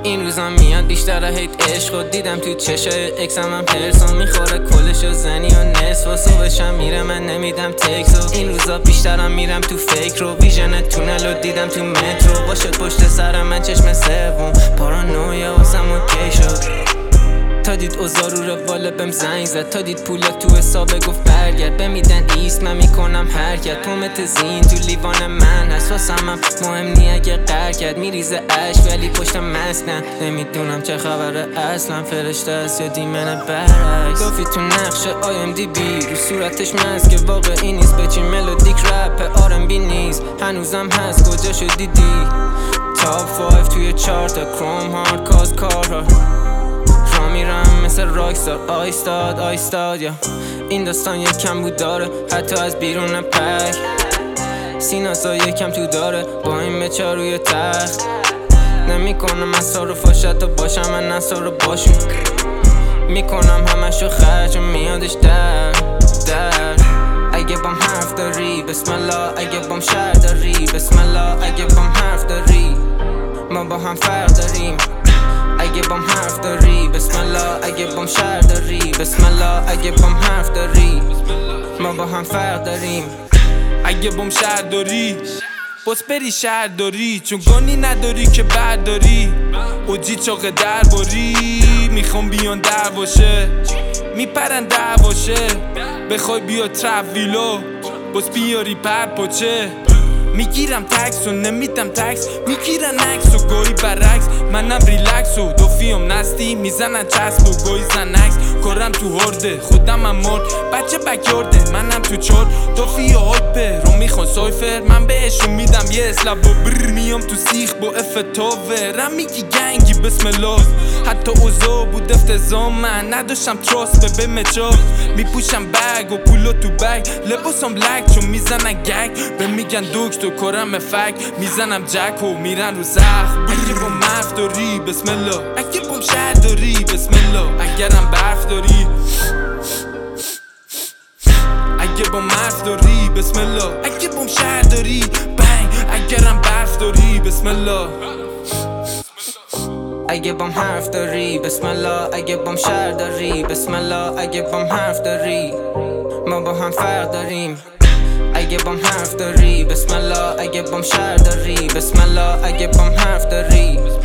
این روزا میاد بیشتر هیت عشقو دیدم تو چشای اکسم هم پرسو میخوره کلشو زنی و نصف و صبحشم میره من نمیدم تکسو این روزا بیشترم میرم تو فکر رو ویژن تونل رو دیدم تو مترو باشد پشت سرم من چشم سوم پارانویا واسم اوکی شد تا دید اوضاع رو رواله بهم زنگ زد تا دید پولا تو حسابه گفت برگرد بمیدن ایست من میکنم حرکت پومت زین تو لیوان من هست واسم مهم نی اگه قهر کرد میریزه عشق ولی پشتم مسکن نمیدونم چه خبره اصلا فرشته است یا دیمن برعکس دافی تو نقشه IMDb رو صورتش مسکه واقعی نیست بچی ملودیک رپ R&B نیست هنوزم هست کجاشو دیدی تاپ 5 توی چارت کروم هارد کاز کارها میرم مثل راکستار آیستاد یا این داستان یکم بود داره حتی از بیرون پک سیناسا یکم تو داره با این بچه روی تخت نمیکنم اسرار و فاشت تا باشم من اسرار رو باشون میکنم همشو خرج و میادش در اگه بام حرف داری بسم الله اگه بام شهر داری بسم الله اگه بام حرف داری ما با هم فرق داریم اگه بام حرف داری بسم الله اگه بام شهر داری بسم الله اگه بام حرف داری ما با هم فرق داریم اگه بام شهر داری باز بری شهر داری چون گانی نداری که برداری اوجی چاق درباری میخوام بیان درواشه میپرن درواشه بخوای بیا ترویلو باز بیاری پرپاچه میگیرم تکس و نمیدم تکس میگیرن عکس و گویی برعکس منم ریلکس و دوفیم نستی میزنن چسب و گویی زنکس کارم تو هرده خودم هم مرد بچه بکیارده منم تو چرد دوفی و هایپه رو میخوان سایفر من بهشون میدم یه اسلب و بر میام تو سیخ با افتاوه رم میگی گنگی بسم الله حتی اوزا بود افتضا من نداشتم تراست به مچا میپوشم بگ و پولو تو بگ لباسم لک چون میزنن گگ به میگن دکتر کارم فک میزنم جک و میرن رو زخم اگه با مرف داری بسم الله اگه بام شهر داری بسم الله اگرم برف داری اگه با مرف داری بسم الله اگه بام شهر داری بنگ اگرم برف داری بسم الله اگه بام حرف داری بسم الله اگه بام شهر داری بسم الله اگه بام حرف داری ما با هم فرق داریم اگه بام حرف داری بسم الله اگه بام شهر داری بسم الله اگه بام حرف داری